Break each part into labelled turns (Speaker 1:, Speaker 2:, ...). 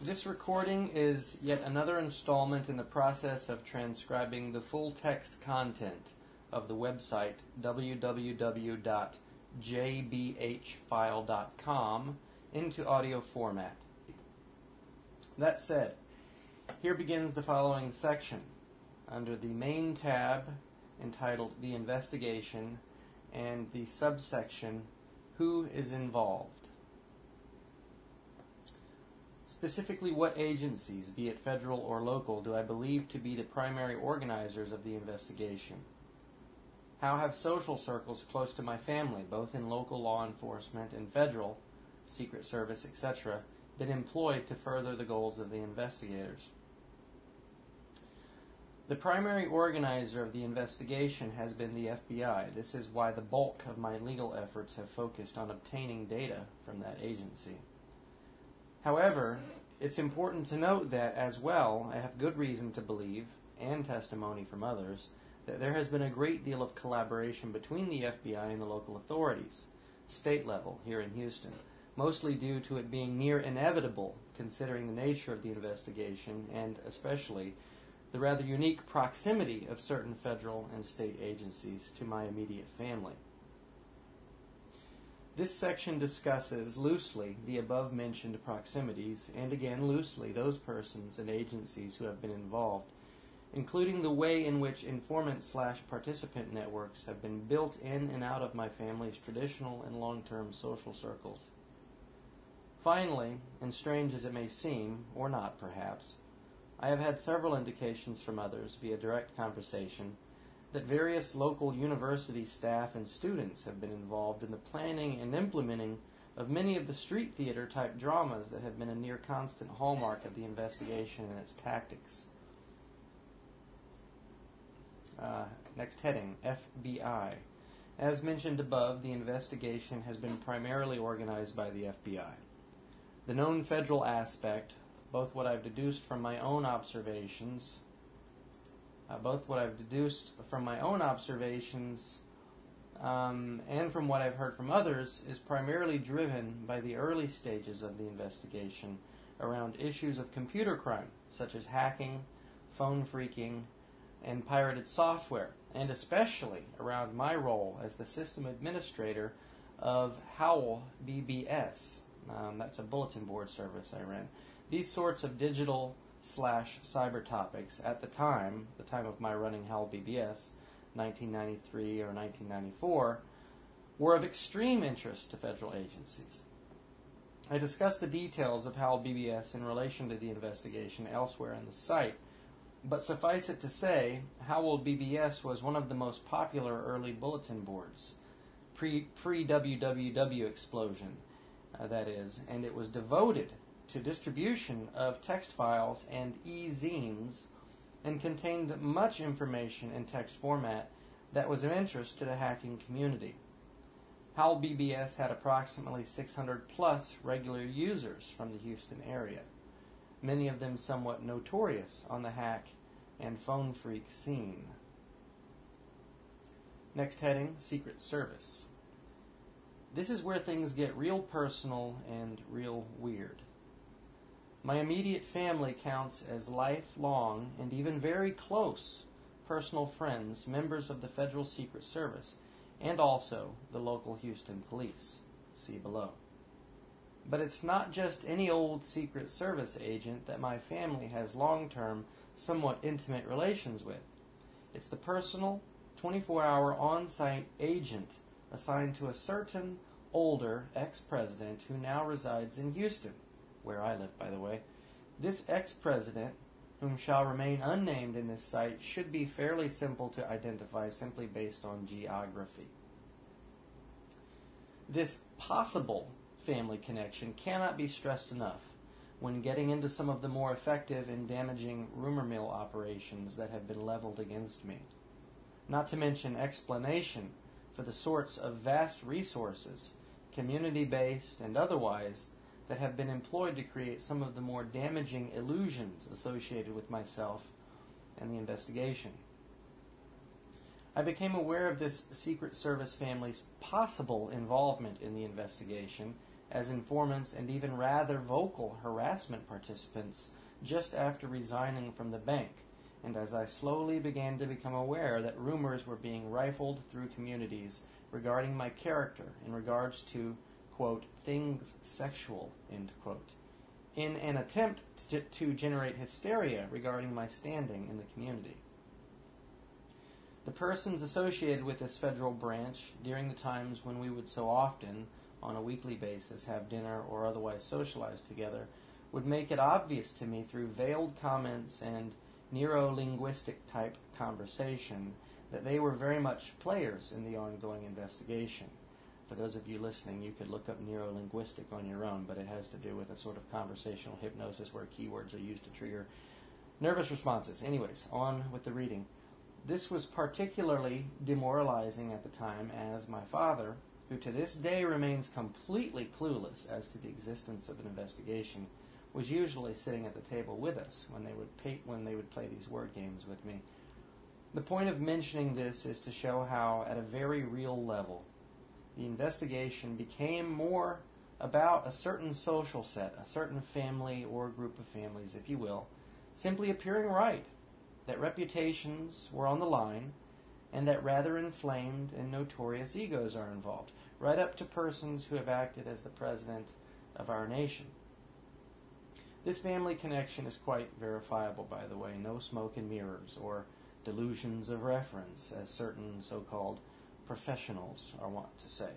Speaker 1: This recording is yet another installment in the process of transcribing the full text content of the website www.jbhfile.com into audio format. That said, here begins the following section under the main tab entitled The Investigation and the subsection Who is Involved. Specifically, what agencies, be it federal or local, do I believe to be the primary organizers of the investigation? How have social circles close to my family, both in local law enforcement and federal, Secret Service, etc., been employed to further the goals of the investigators? The primary organizer of the investigation has been the FBI. This is why the bulk of my legal efforts have focused on obtaining data from that agency. However, it's important to note that, as well, I have good reason to believe, and testimony from others, that there has been a great deal of collaboration between the FBI and the local authorities, state level, here in Houston, mostly due to it being near inevitable, considering the nature of the investigation, and especially the rather unique proximity of certain federal and state agencies to my immediate family. This section discusses loosely the above-mentioned proximities, and again loosely those persons and agencies who have been involved, including the way in which informant/participant networks have been built in and out of my family's traditional and long-term social circles. Finally, and strange as it may seem, or not perhaps, I have had several indications from others via direct conversation that various local university staff and students have been involved in the planning and implementing of many of the street theater type dramas that have been a near constant hallmark of the investigation and its tactics. Next heading, FBI. As mentioned above, the investigation has been primarily organized by the FBI. The known federal aspect, both what I've deduced from my own observations and from what I've heard from others, is primarily driven by the early stages of the investigation around issues of computer crime, such as hacking, phone phreaking, and pirated software, and especially around my role as the system administrator of Howl BBS. That's a bulletin board service I ran. These sorts of digital/cyber topics at the time of my running Howl BBS, 1993 or 1994, were of extreme interest to federal agencies. I discussed the details of Howl BBS in relation to the investigation elsewhere in the site, but suffice it to say, Howl BBS was one of the most popular early bulletin boards, pre-WWW explosion, that is, and it was devoted to distribution of text files and e-zines, and contained much information in text format that was of interest to the hacking community. Howl BBS had approximately 600 plus regular users from the Houston area, many of them somewhat notorious on the hack and phone phreak scene. Next heading, Secret Service. This is where things get real personal and real weird. My immediate family counts as lifelong and even very close personal friends, members of the Federal Secret Service, and also the local Houston Police. See below. But it's not just any old Secret Service agent that my family has long-term, somewhat intimate relations with. It's the personal, 24-hour on-site agent assigned to a certain older ex-president who now resides in Houston, where I live, by the way. This ex-president, whom shall remain unnamed in this site, should be fairly simple to identify simply based on geography. This possible family connection cannot be stressed enough when getting into some of the more effective and damaging rumor mill operations that have been leveled against me. Not to mention explanation for the sorts of vast resources, community-based and otherwise, that have been employed to create some of the more damaging illusions associated with myself and the investigation. I became aware of this Secret Service family's possible involvement in the investigation as informants and even rather vocal harassment participants just after resigning from the bank, and as I slowly began to become aware that rumors were being rifled through communities regarding my character in regards to, quote, things sexual, end quote, in an attempt to generate hysteria regarding my standing in the community. The persons associated with this federal branch during the times when we would so often, on a weekly basis, have dinner or otherwise socialize together would make it obvious to me through veiled comments and neuro-linguistic type conversation that they were very much players in the ongoing investigation. For those of you listening, you could look up neuro-linguistic on your own, but it has to do with a sort of conversational hypnosis where keywords are used to trigger nervous responses. Anyways, on with the reading. This was particularly demoralizing at the time, as my father, who to this day remains completely clueless as to the existence of an investigation, was usually sitting at the table with us when they would play these word games with me. The point of mentioning this is to show how, at a very real level, the investigation became more about a certain social set, a certain family or group of families, if you will, simply appearing right, that reputations were on the line, and that rather inflamed and notorious egos are involved, right up to persons who have acted as the president of our nation. This family connection is quite verifiable, by the way, no smoke and mirrors or delusions of reference, as certain so-called professionals are wont to say.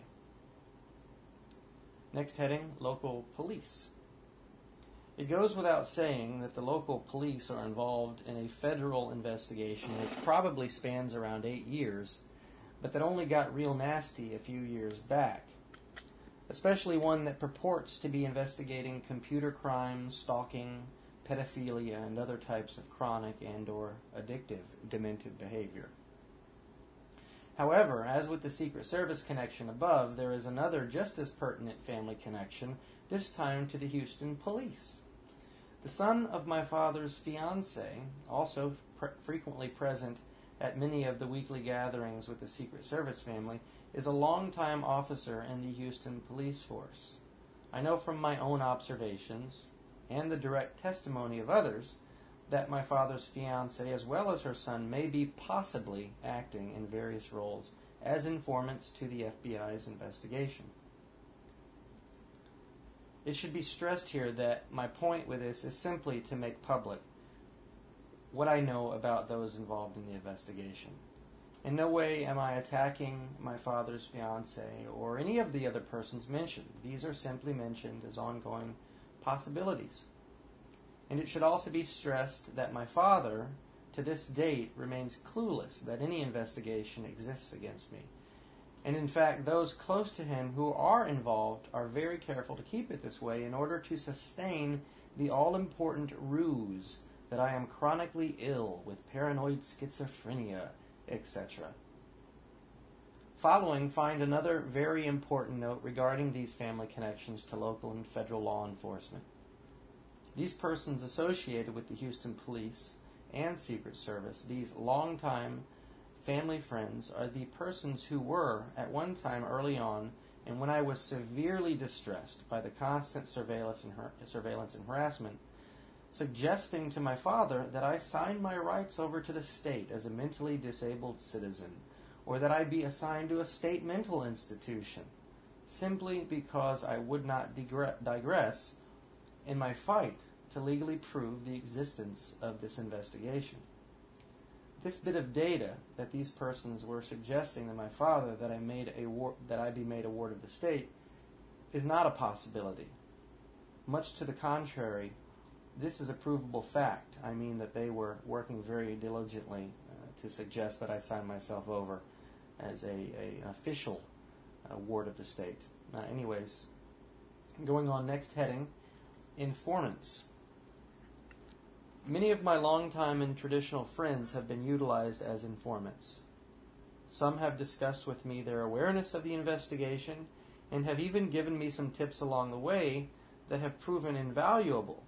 Speaker 1: Next heading, local police. It goes without saying that the local police are involved in a federal investigation which probably spans around 8 years, but that only got real nasty a few years back, especially one that purports to be investigating computer crimes, stalking, pedophilia, and other types of chronic and or addictive demented behavior. However, as with the Secret Service connection above, there is another just as pertinent family connection, this time to the Houston police. The son of my father's fiancée, also frequently present at many of the weekly gatherings with the Secret Service family, is a longtime officer in the Houston police force. I know from my own observations and the direct testimony of others that my father's fiancée, as well as her son, may be possibly acting in various roles as informants to the FBI's investigation. It should be stressed here that my point with this is simply to make public what I know about those involved in the investigation. In no way am I attacking my father's fiancée or any of the other persons mentioned. These are simply mentioned as ongoing possibilities. And it should also be stressed that my father, to this date, remains clueless that any investigation exists against me. And in fact, those close to him who are involved are very careful to keep it this way in order to sustain the all-important ruse that I am chronically ill with paranoid schizophrenia, etc. Following, find another very important note regarding these family connections to local and federal law enforcement. These persons associated with the Houston Police and Secret Service, these longtime family friends, are the persons who were, at one time early on, and when I was severely distressed by the constant surveillance and harassment, suggesting to my father that I sign my rights over to the state as a mentally disabled citizen, or that I be assigned to a state mental institution, simply because I would not digress in my fight to legally prove the existence of this investigation. This bit of data that these persons were suggesting to my father that I be made a ward of the state is not a possibility. Much to the contrary, this is a provable fact. I mean that they were working very diligently to suggest that I sign myself over as an official ward of the state. Anyways, going on, next heading, informants. Many of my longtime and traditional friends have been utilized as informants. Some have discussed with me their awareness of the investigation and have even given me some tips along the way that have proven invaluable.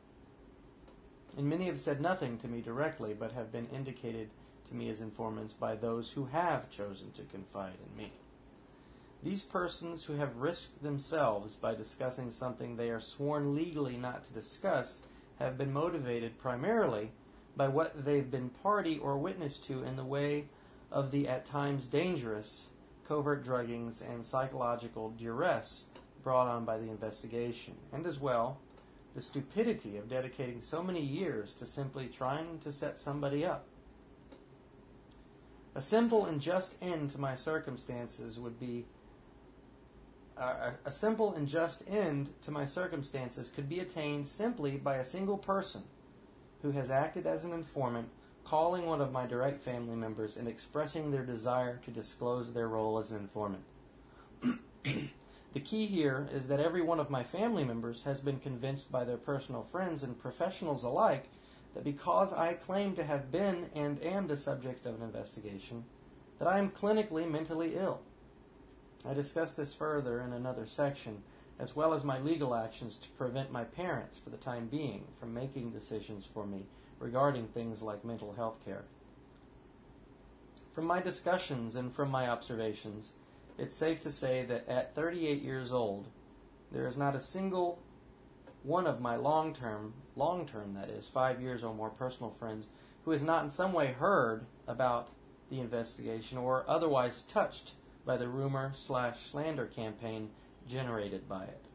Speaker 1: And many have said nothing to me directly, but have been indicated to me as informants by those who have chosen to confide in me. These persons who have risked themselves by discussing something they are sworn legally not to discuss have been motivated primarily by what they've been party or witness to in the way of the at times dangerous covert druggings and psychological duress brought on by the investigation, and as well the stupidity of dedicating so many years to simply trying to set somebody up. A simple and just end to my circumstances would be a simple and just end to my circumstances could be attained simply by a single person who has acted as an informant, calling one of my direct family members and expressing their desire to disclose their role as an informant. The key here is that every one of my family members has been convinced by their personal friends and professionals alike that because I claim to have been and am the subject of an investigation, that I am clinically mentally ill. I discuss this further in another section, as well as my legal actions to prevent my parents, for the time being, from making decisions for me regarding things like mental health care. From my discussions and from my observations, it's safe to say that at 38 years old, there is not a single one of my long-term, that is, 5 years or more personal friends, who has not in some way heard about the investigation or otherwise touched by the rumor/slander campaign generated by it.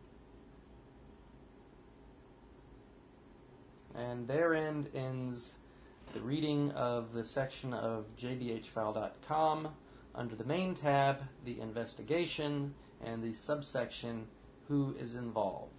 Speaker 1: And therein ends the reading of the section of jbhfile.com under the main tab, the investigation, and the subsection, who is involved.